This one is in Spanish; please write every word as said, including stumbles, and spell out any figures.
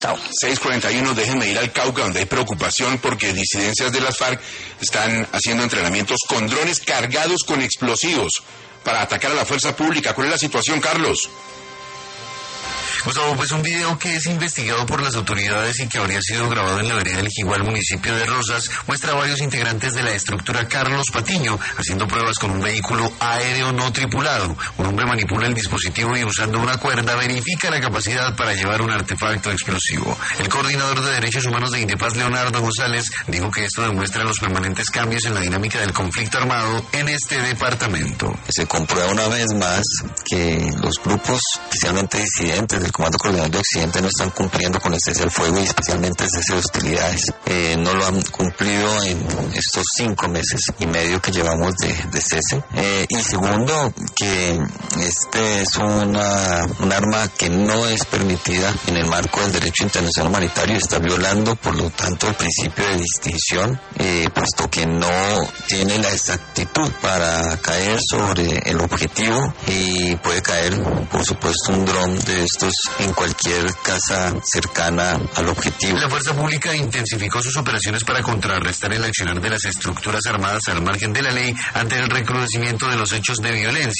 Chao. seis cuarenta y uno, déjenme ir al Cauca, donde hay preocupación porque disidencias de las FARC están haciendo entrenamientos con drones cargados con explosivos para atacar a la fuerza pública. ¿Cuál es la situación, Carlos? Gustavo, pues un video que es investigado por las autoridades y que habría sido grabado en la vereda del Jigual, municipio de Rosas, muestra a varios integrantes de la estructura Carlos Patiño haciendo pruebas con un vehículo aéreo no tripulado. Un hombre manipula el dispositivo y usando una cuerda verifica la capacidad para llevar un artefacto explosivo. El coordinador de Derechos Humanos de Indepaz, Leonardo González, dijo que esto demuestra los permanentes cambios en la dinámica del conflicto armado en este departamento. Se comprueba una vez más que los grupos, especialmente disidentes del Comando Coordinador de Occidente, no están cumpliendo con el cese al fuego y especialmente el cese de hostilidades. Eh, no lo han cumplido en estos cinco meses y medio que llevamos de, de cese. Eh, y segundo, que este es una, un arma que no es permitida en el marco del derecho internacional humanitario, está violando por lo tanto el principio de distinción, eh, puesto que no tiene la exactitud para caer sobre el objetivo y puede caer, por supuesto, un dron de estos en cualquier casa cercana al objetivo. La fuerza pública intensificó sus operaciones para contrarrestar el accionar de las estructuras armadas al margen de la ley ante el recrudecimiento de los hechos de violencia.